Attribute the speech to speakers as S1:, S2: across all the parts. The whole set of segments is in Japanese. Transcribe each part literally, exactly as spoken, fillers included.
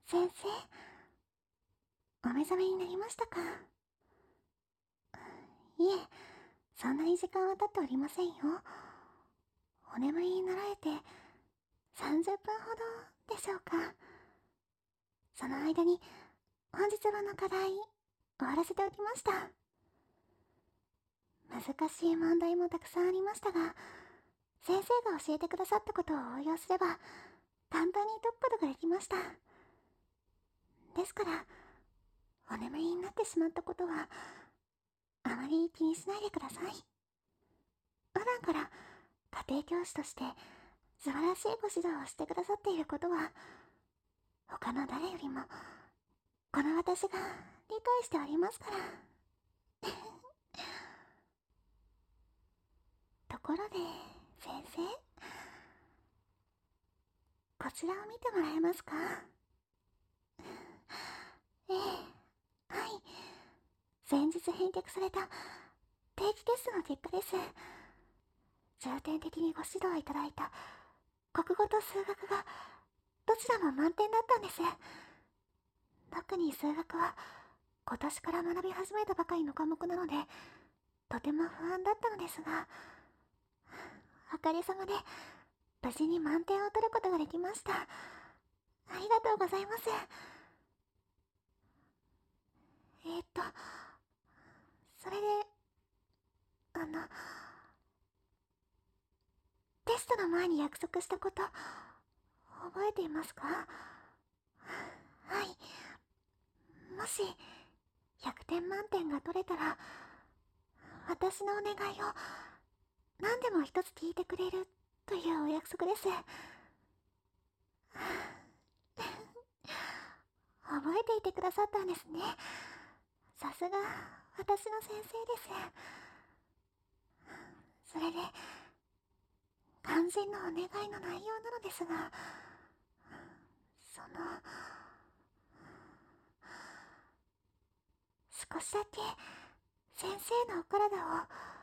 S1: 先生、お目覚めになりましたか？いえ、そんなに時間は経っておりませんよ。お眠りになられてさんじゅっぷんほどでしょうか。その間に本日分の課題終わらせておきました。難しい問題もたくさんありましたが、先生が教えてくださったことを応用すれば簡単に解くことができました。ですから、お眠りになってしまったことはあまり気にしないでください。普段から家庭教師として素晴らしいご指導をしてくださっていることは他の誰よりもこの私が理解しておりますから。ところで先生、こちらを見てもらえますか？ええ、はい、先日返却された定期テストの結果です。重点的にご指導いただいた国語と数学がどちらも満点だったんです。特に数学は今年から学び始めたばかりの科目なのでとても不安だったのですが、おかげさまで無事に満点を取ることができました。ありがとうございます。えー、っとそれで、あのテストの前に約束したこと覚えていますか？はい、もしひゃくてん満点が取れたら私のお願いを何でも一つ聞いてくれるというお約束です。覚えていてくださったんですね。さすが私の先生です。それで肝心のお願いの内容なのですが、その少しだけ先生のお体を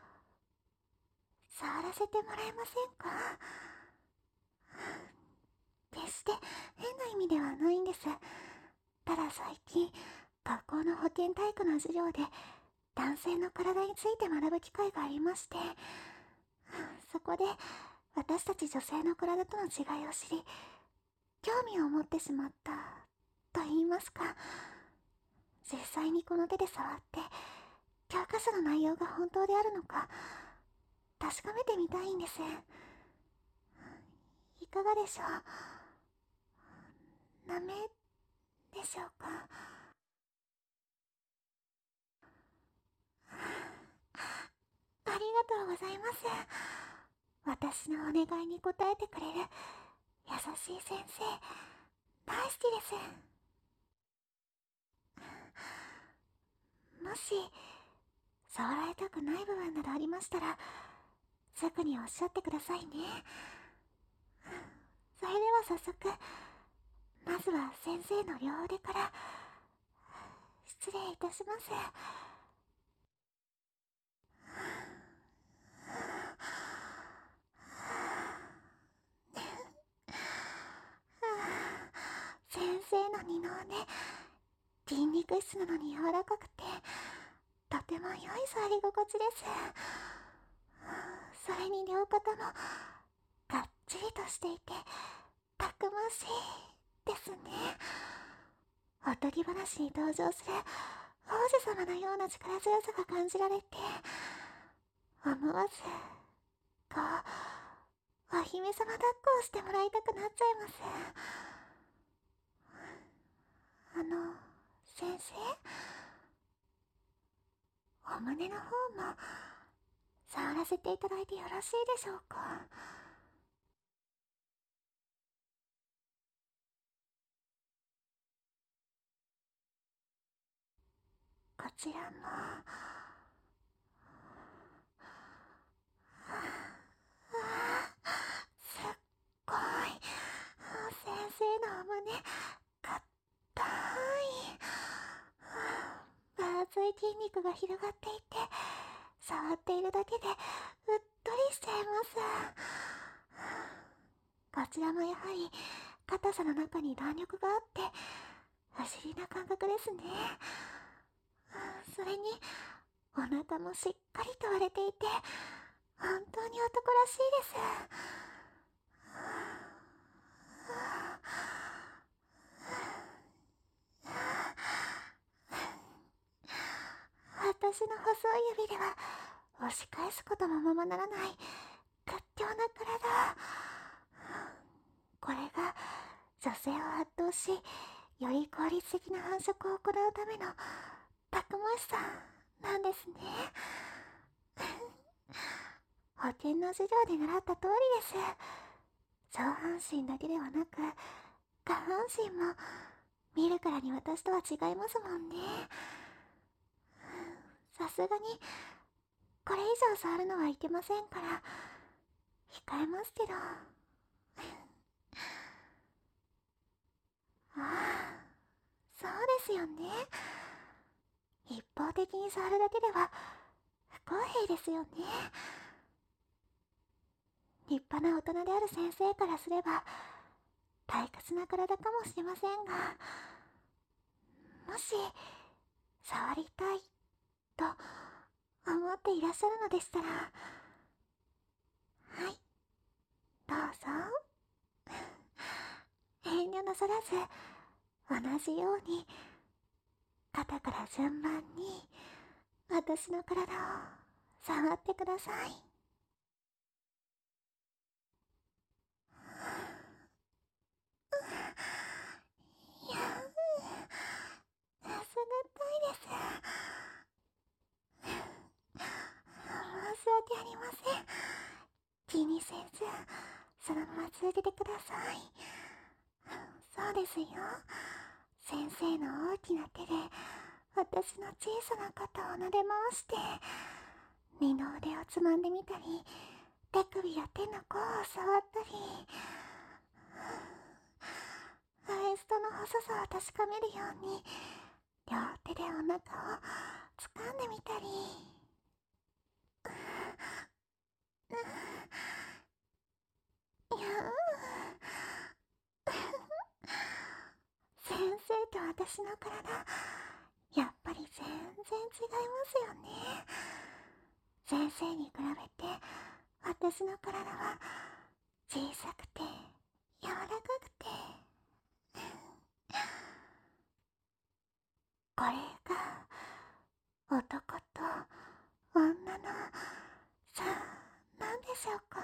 S1: 触らせてもらえませんか？決して変な意味ではないんです。ただ最近学校の保健体育の授業で男性の体について学ぶ機会がありまして、そこで私たち女性の体との違いを知り興味を持ってしまったと言いますか、実際にこの手で触って教科書の内容が本当であるのか確かめてみたいんです。いかがでしょう？ダメでしょうか？ありがとうございます。私のお願いに応えてくれる優しい先生、大好きです。もし触られたくない部分などありましたらすぐにおっしゃってくださいね。それでは早速、まずは先生の両腕から失礼いたします。先生の二の腕、筋肉質なのに柔らかくてとても良い触り心地です。それに両肩もがっちりとしていてたくましいですね。おとぎ話に登場する王子様のような力強さが感じられて、思わずこうお姫様抱っこをしてもらいたくなっちゃいます。あの先生、お胸の方も触らせていただいてよろしいでしょうか？こちらも。すっごい。先生のお胸かったい。分厚い筋肉が広がっていて触っているだけでうっとりしちゃいます。こちらもやはり硬さの中に弾力があって不思議な感覚ですね。それにお腹もしっかりと割れていて、本当に男らしいです。私の細い指では押し返すこともままならない屈強な体。これが女性を圧倒し、より効率的な繁殖を行うためのたくましさなんですね。保健の授業で習った通りです。上半身だけではなく下半身も見るからに私とは違いますもんね。さすがにこれ以上触るのはいけませんから控えますけど。ああ、そうですよね。一方的に触るだけでは不公平ですよね。立派な大人である先生からすれば退屈な体かもしれませんが、もし触りたいと思っていらっしゃるのでしたら、はい、どうぞ。遠慮なさらず同じように肩から順番に私の体を触ってください。いや、さすがたいです。申し訳ありません。気にせずそのまま続けてください。そうですよ。先生の大きな手で私の小さな肩を撫で回して、二の腕をつまんでみたり、手首や手の甲を触ったり、ウエストの細さを確かめるように両手でお腹を掴んでみたり。いや先生と私の体、やっぱり全然違いますよね。先生に比べて私の体は小さくて柔らかくて、これが男と女の差なんでしょうか。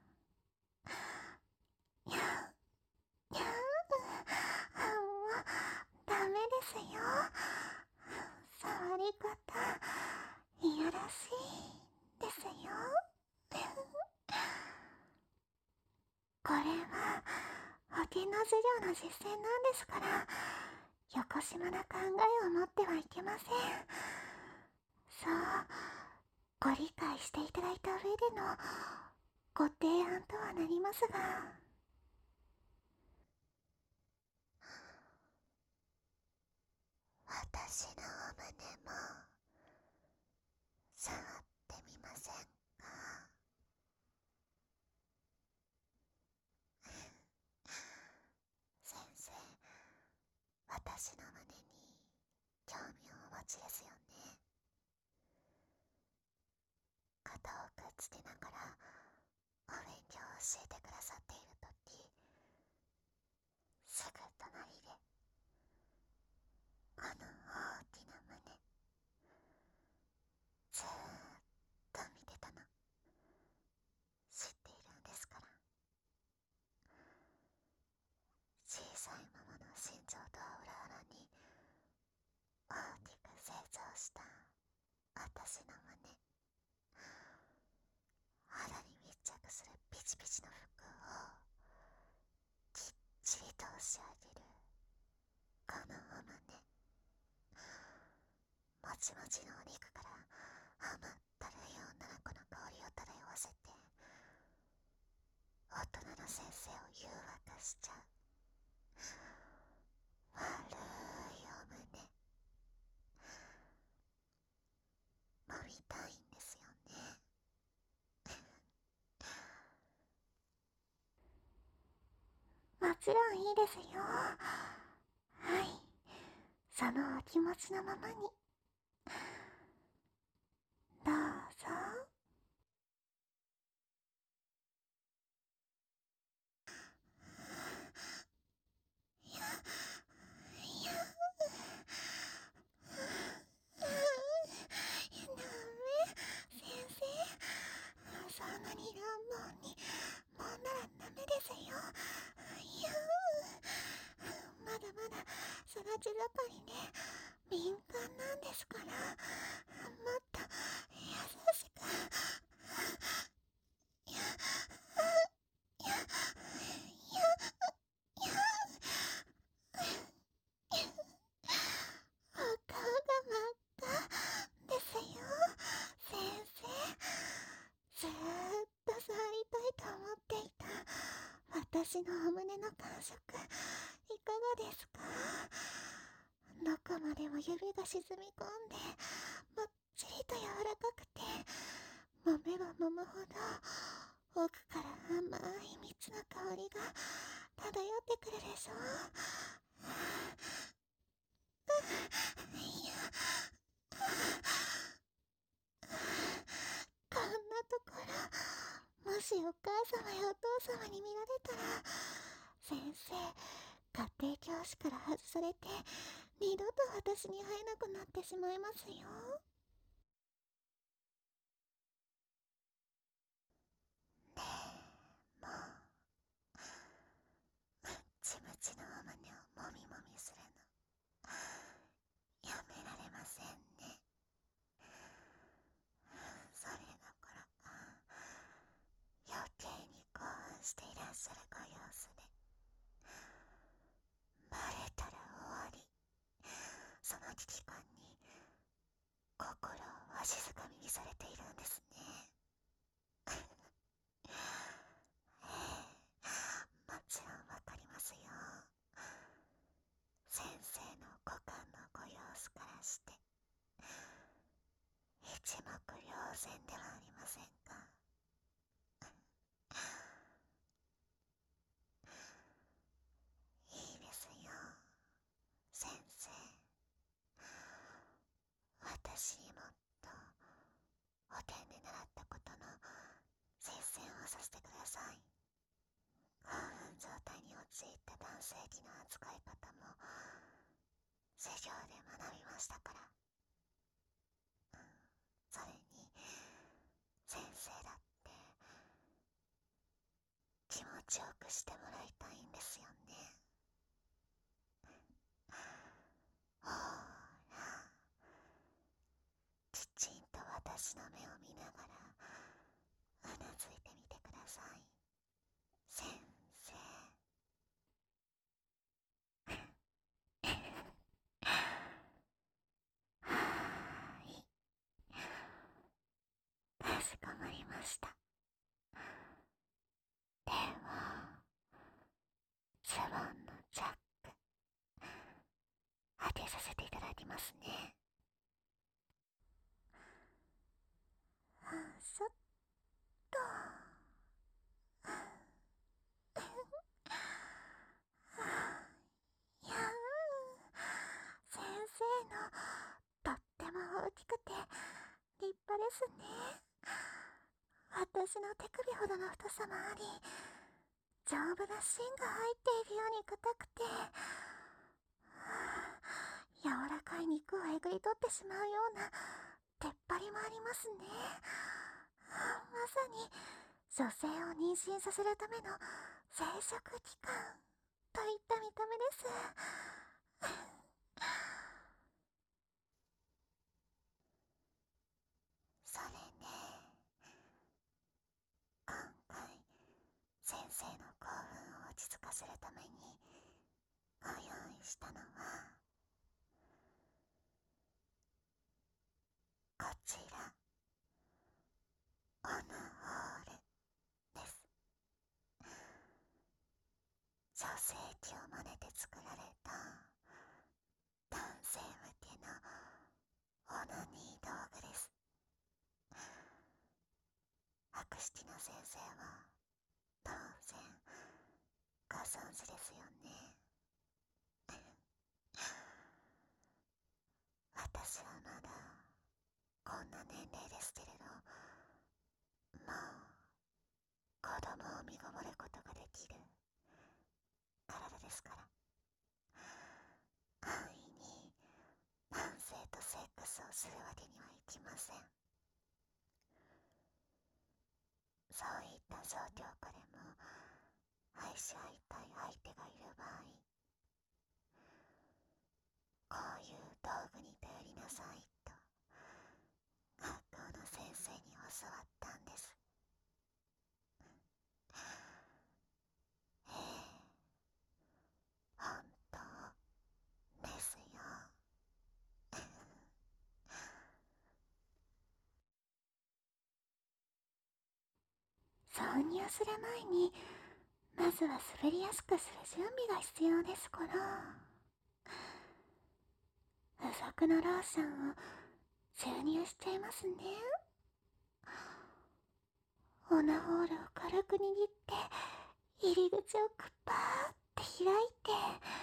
S1: いや、いや、もうダメですよ。触り方いやらしいですよ。これは保健の授業の実践なんですから、よこしまな考えを持ってはいけません。そうご理解していただいた上でのご提案とはなりますが、私のお胸も触ってみませんか。先生、私の胸に興味をお持ちですよね。肩をくっつけながらお勉強を教えてくださっているとき、すぐ隣であの大きな胸ずーっと見てたの知っているんですから。小さいままの心臓とは裏腹に大きく成長した私の胸、肌に密着するピチピチの服をきっちりと押し上げるこのお胸、もちもちのお肉から甘ったるい女の子の香りを漂わせて大人の先生を誘惑しちゃう悪いお胸、揉みたいんですよね。もちろんいいですよ。はい、 そのお気持ちのままにどうぞ。いやいやダメ、先生、そんなに乱暴にもんだらダメですよ。いやまだまだ育ち盛りで敏感なんですから、もっと優しく。いやいやいやいやお顔が真っ赤ですよ、先生。ずーっと触りたいと思っていた私のお胸の感触、いかがですか？どこまでも指が沈み込んで、もっちりと柔らかくて、揉めば揉むほど奥から甘い蜜の香りが漂ってくるでしょう。いやこんなところ、もしお母様やお父様に見られたら、先生、家庭教師から外されて二度と私に会えなくなってしまいますよ。ねえ、もうムチムチのお胸をもみもみするのやめられませんね。それどころか余計に興奮していらっしゃるご様子で、バレたら終わり、その危機感に心をわしづかみにされているんですね。ええ、もちろんわかりますよ。先生の股間のご様子からして一目瞭然ではありませんか。いいですよ、先生。私にもっとお手で習ったことの実践をさせてください。興奮状態に陥った男性器の扱い方も授業で学びましたから。それに先生だって気持ちよくしてもらいたいんですよね。ほーら、きちんと私の目を見ながらうなずいてみてください、先生。はーい、かしこまりました。ではズボンのチャック当てさせていただきますね。そっと。いやー、先生のとっても大きくて立派ですね。私の手首ほどの太さもあり、丈夫な芯が入っているように硬くて、柔らかい肉をえぐり取ってしまうような出っ張りもありますね。まさに女性を妊娠させるための生殖器官といった見た目です。それね、今回先生の興奮を落ち着かせるためにご用意したのはこちら、オナホールです。女性器を真似て作られた男性向けのオナニー道具です。博識な先生は当然ご存知ですよね。 んな年齢ですけれど、もう子供を身ごもることができる体ですから、安易に男性とセックスをするわけにはいきません。そういった状況下でも愛し合いたい相手がいる場合、こういう道具に頼りなさいと学校の先生に教わったんです。ええ、本当ですよ。挿入する前に、まずは滑りやすくする準備が必要ですから、付属のローションを注入しちゃいますね。オナホールを軽く握って入り口をくぱーって開いて、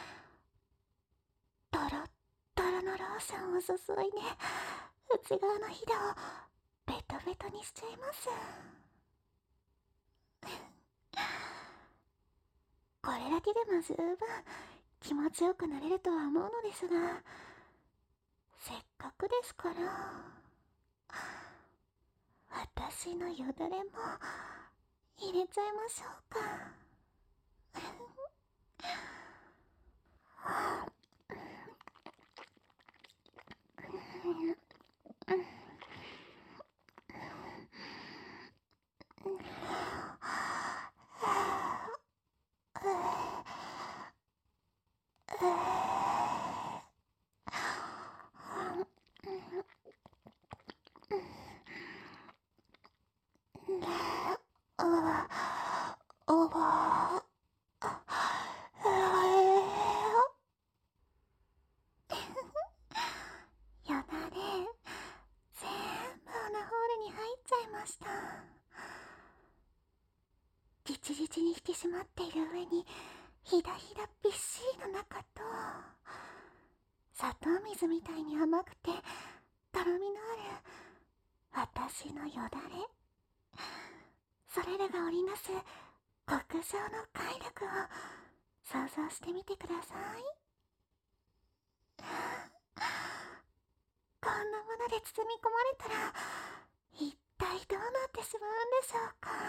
S1: ドロッドロのローションを注いで内側のひだをベトベトにしちゃいます。これだけでも十分気持ちよくなれるとは思うのですが、せっかくですから私のよだれも入れちゃいましょうか。おばよだれ全部オナホールに入っちゃいました。ギチギチに引き締まっている上にひだひだびっしりの中と、砂糖水みたいに甘くてとろみのある私のよだれ、それらが織りなす極上の快楽を想像してみてください。こんなもので包み込まれたら一体どうなってしまうんでしょうか。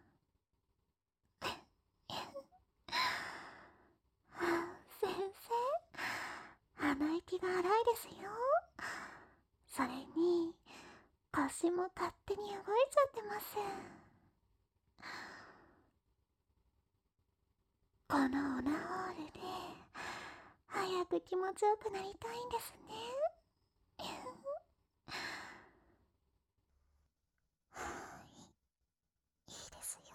S1: 先生、鼻息が荒いですよ。それに腰も勝手に動いちゃってます。このオナホールで早く気持ちよくなりたいんですね。はい、いいですよ。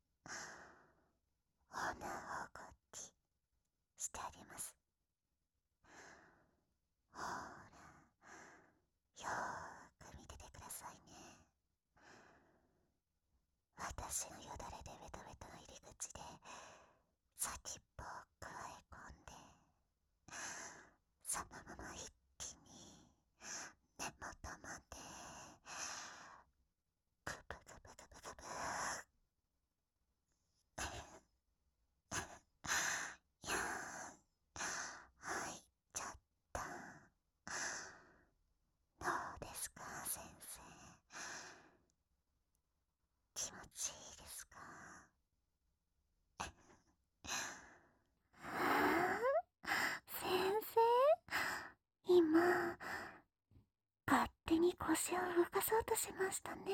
S1: オナホこっちしてあげます。ほーら、よーく見ててくださいね。私のよだれでベトベトの入り口で先っぽをくわえ込んで、そのまま一気に根元までグブグブグブグブいやー、入っちゃった。どうですか先生、気持ちいいですか？先生、今勝手に腰を動かそうとしましたね。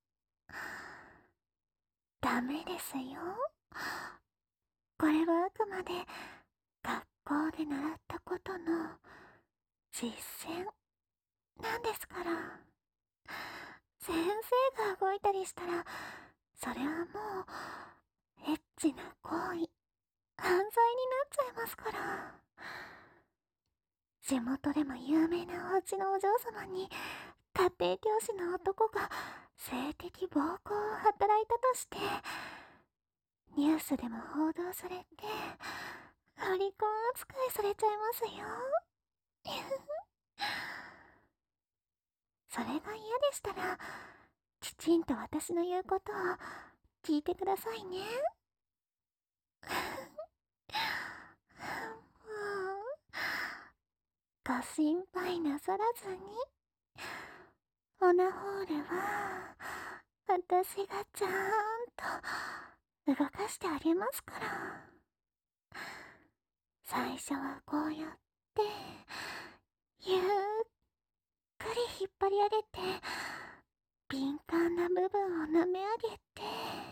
S1: ダメですよ。これはあくまで学校で習ったことの実践なんですから。先生が動いたりしたら、それはもうエッチな行為、犯罪になっちゃいますから。地元でも有名なお家のお嬢様に家庭教師の男が性的暴行を働いたとしてニュースでも報道されてロリコン扱いされちゃいますよ。 それが嫌でしたら、きちんと私の言うことを聞いてくださいね。もう、ご心配なさらずに。オナホールは、私がちゃんと動かしてあげますから。最初はこうやって、ゆっくり引っ張り上げて、敏感な部分を舐め上げて、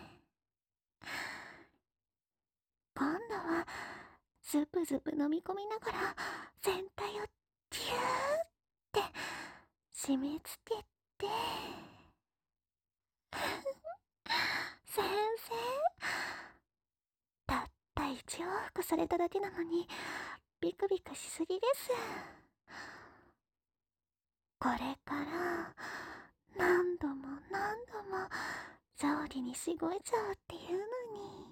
S1: 今度はズブズブ飲み込みながら全体をギューって締め付けて、先生、たった一往復されただけなのにビクビクしすぎです。これから何度も何度も上下にしごいちゃうっていうのに。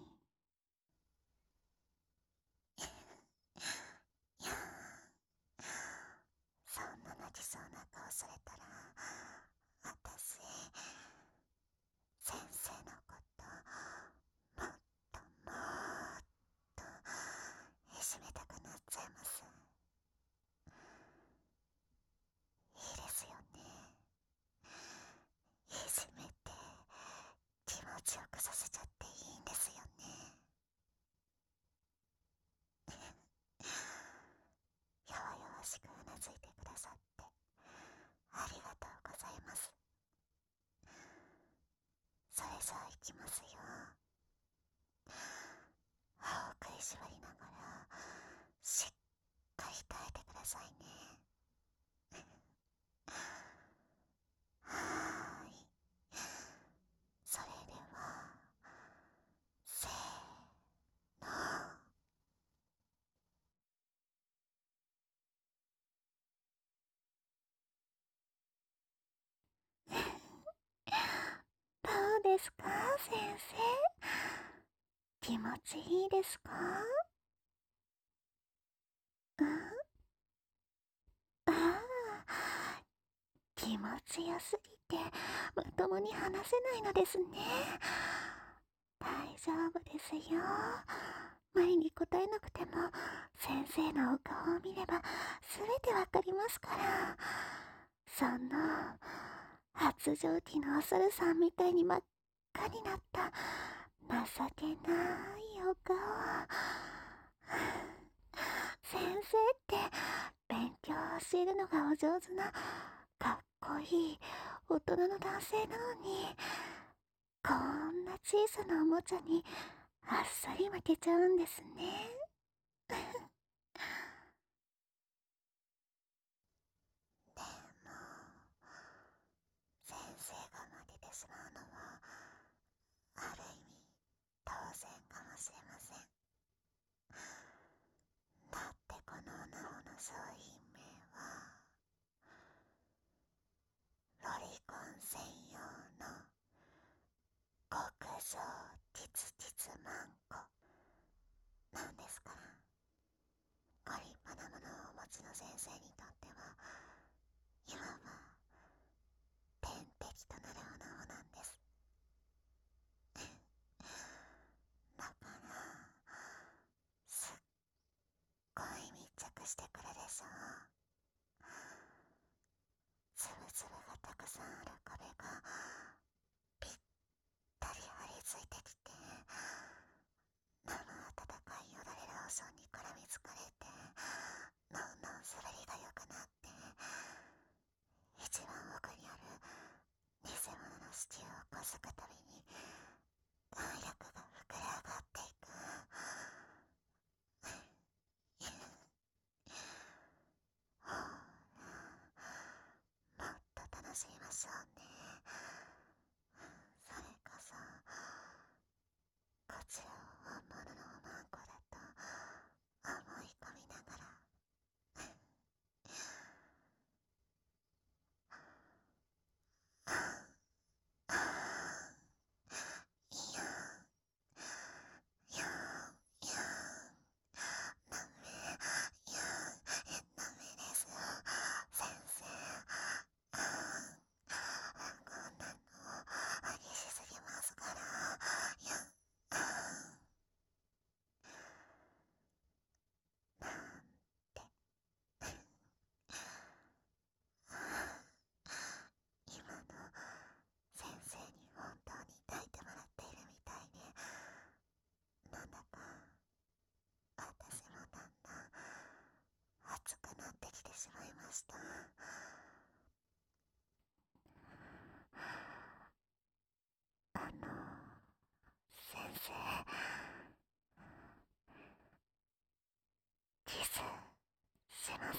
S1: いやー、そんな泣きそうな顔されたら、私、先生のこと、もっともっと、いじめたくなっちゃいます。いいですよね。いじめて、気持ちよくさせちゃっていいんですよね。弱々しくうなずいてくださって、ありがとうございます。それじゃあ行きますよ。歯を食いしばりながら、しっかり耐えてくださいね。はーい。それでは、せーの。どうですか、先生。気持ちいいですか？うん、ああ、気持ちよすぎてまともに話せないのですね。大丈夫ですよ。前に答えなくても先生のお顔を見ればすべてわかりますから。その発情期のお猿さんみたいに真っ赤になった情けないお顔。先生って勉強を教えるのがお上手なかっこいい大人の男性なのに、こんな小さなおもちゃにあっさり負けちゃうんですね。でも、先生が負けてしまうのは、ある意味、当然かもしれません。だってこのオナホの商品名は、ロリコン専用の極上キツキツマンコなんですから、ご立派なものをお持ちの先生にとっては、今は天敵となるオナホなんです。だから、すっごい密着してくるでしょう。つぶつぶがたくさんある壁がぴったり張り付いてきて、生温かいよだれローションに絡みつかれて、のんのんするりが良くなっ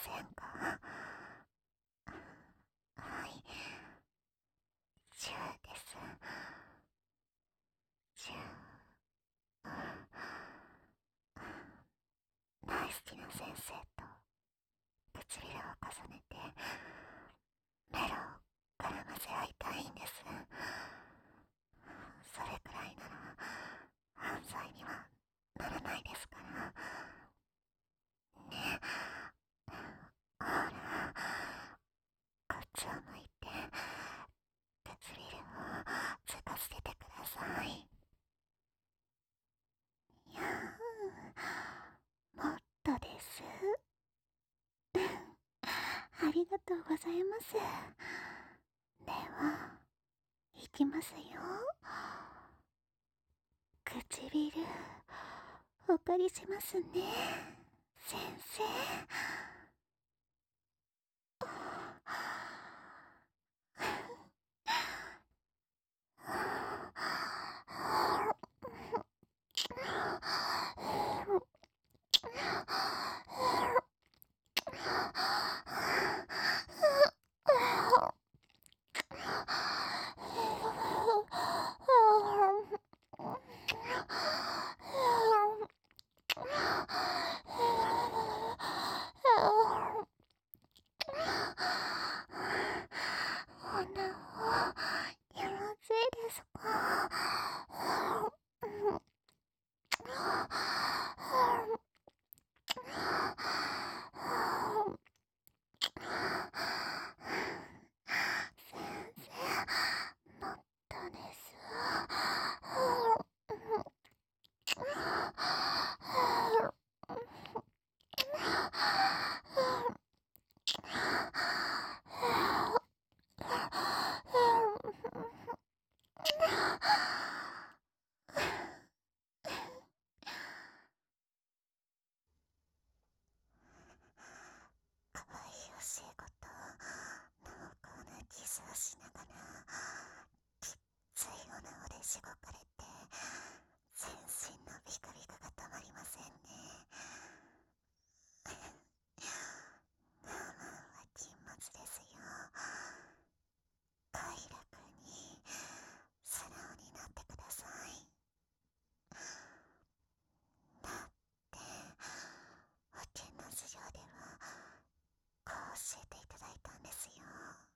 S1: せんか？はい、チューです。チュー。大好きな先生と唇を重ねてメロを絡ませ合いたいんです。それくらいなら犯罪にはならないですからね。ほら、こっちを向いて唇をつかせてください。いやー、もっとです。ありがとうございます。では、いきますよ。唇、お借りしますね、先生。こんなよろしいですか？先生、もっとです。かわいいお仕事、濃厚なキスをしながらきっついおなごでしごかれて全身のビクビクが止まりませんね。我慢は禁物ですよ。快楽に素直になってください。だって保険の資料ではこう教えていただいたんですよ。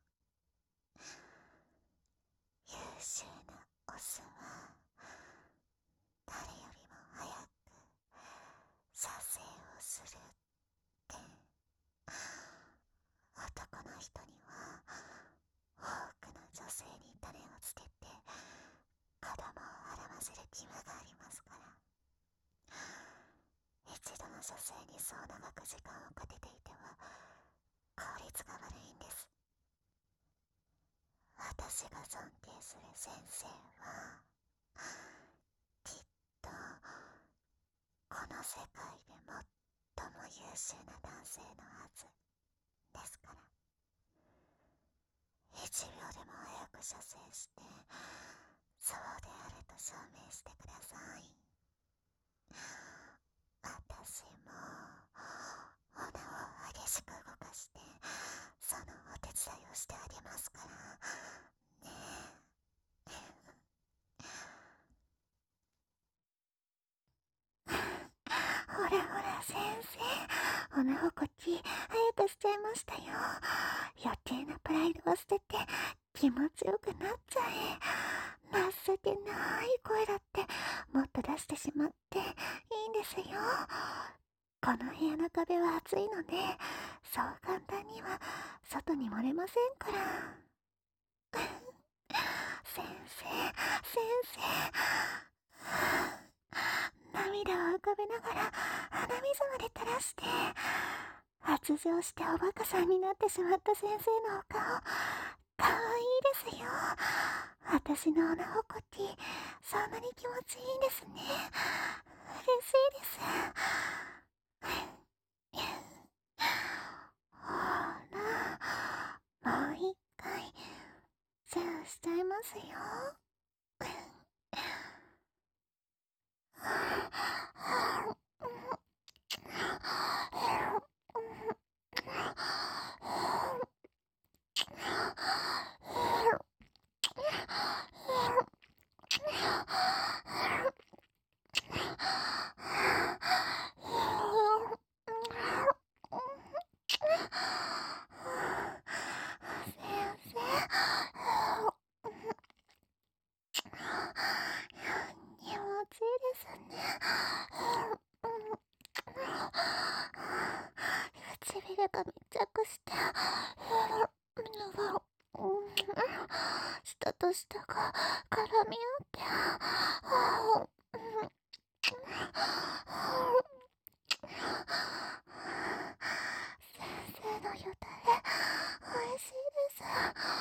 S1: 優秀なオスは誰よりも早く射精をするって。男の人には多くの女性に種をつけて子供を孕ませる義務がありますから、一度の射精にそう長く時間をかけていては効率が悪いんです。私が尊敬する先生はきっとこの世界で最も優秀な男性のはずですから、いちびょうでも早く射精してそうであると証明してください。私もおなを激しく動かしてそのお手伝いをしてあげますからね。ほらほら先生、おなほこっち早くしちゃいましたよ。余計なプライドを捨てて気持ちよくなっちゃえ。情けない声だってもっと出してしまっていいんですよ。この部屋の壁は厚いのでそう簡単には外に漏れませんから。先生、先生。涙を浮かべながら鼻水まで垂らして発情しておバカさんになってしまった先生のお顔、かわいいですよ。私のおなほこっきそんなに気持ちいいんですね。嬉しいです。ほら、もう一回チューしちゃいますよ。 れが密着して、舌と舌が絡み合って、先生のよだれ、美味しいです。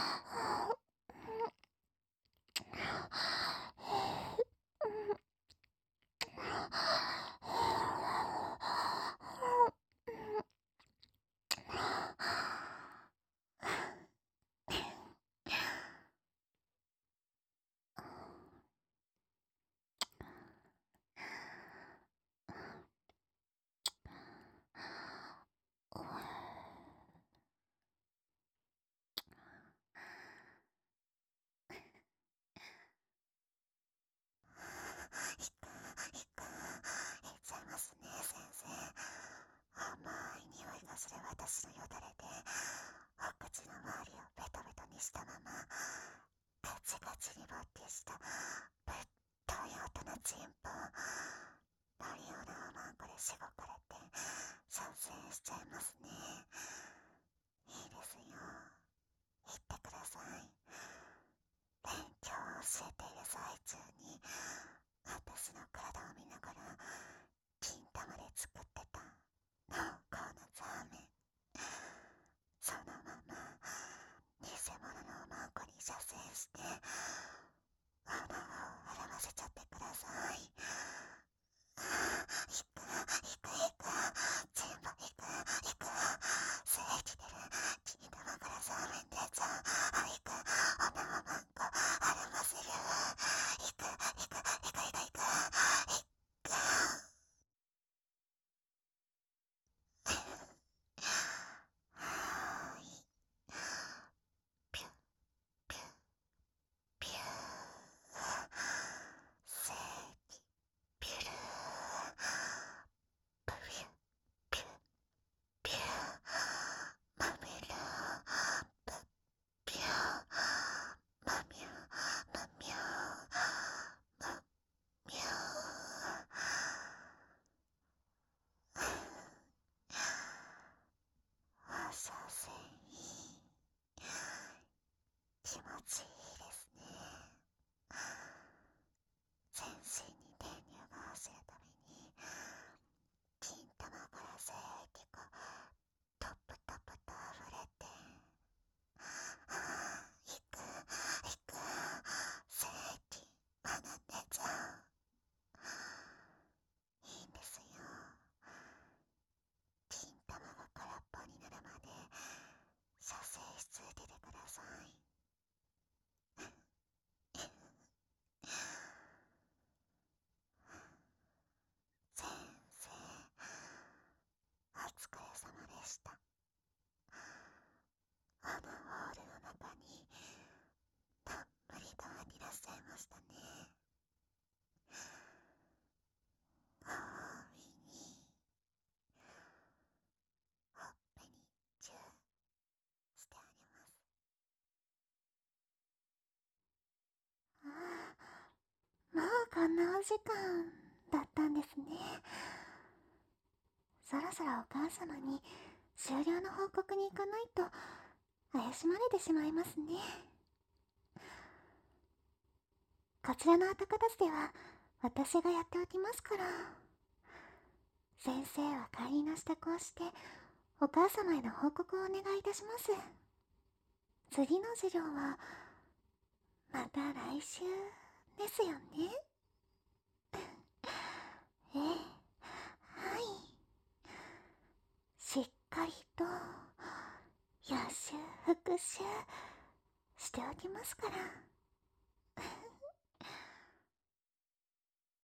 S1: いっちゃいますね、先生。甘い匂いがする私のよだれで、お口の周りをベトベトにしたまま、ガチガチにボッティしたぶっとい音のチンポ、ノリオのおまんこでしごかれて、射精しちゃいますね。いいですよ。言ってください。勉強を教えている最中に、私の体を見ながら、金玉で作ってた濃厚なザーメン、そのまま偽物のおまんこに射精して穴を洗わせちゃってください。いくいくいく、全部いくいく、精液出る、金玉からザーメン出ちゃう。いく、穴をまんこ洗わせる。いくいくいくいくいくいく。はーい。ピュッピュッピュー。正義ピュルー。ピュッピュッピュー。マメルー。プッピュー。マミューマミューマミュー。放射線いい。気持ちいいですね。全身に電流が走るために、金玉から精液がトップトップと溢れて、いくいく、精液学んでちゃう。いいんですよ。金玉が空っぽになるまで射精し続けてください。先生、お疲れ様でした。あのホールの中にたっぷりと吐き出しちゃいましたね。ご褒美にほっぺにチューしてあげます。ああ、もうこんなお時間だったんですね。そろそろお母様に終了の報告に行かないと怪しまれてしまいますね。こちらの後片付けは私がやっておきますから。先生は帰りの支度をしてお母様への報告をお願いいたします。次の授業はまた来週ですよね。ええ、はい。しっかりと予習復習しておきますから。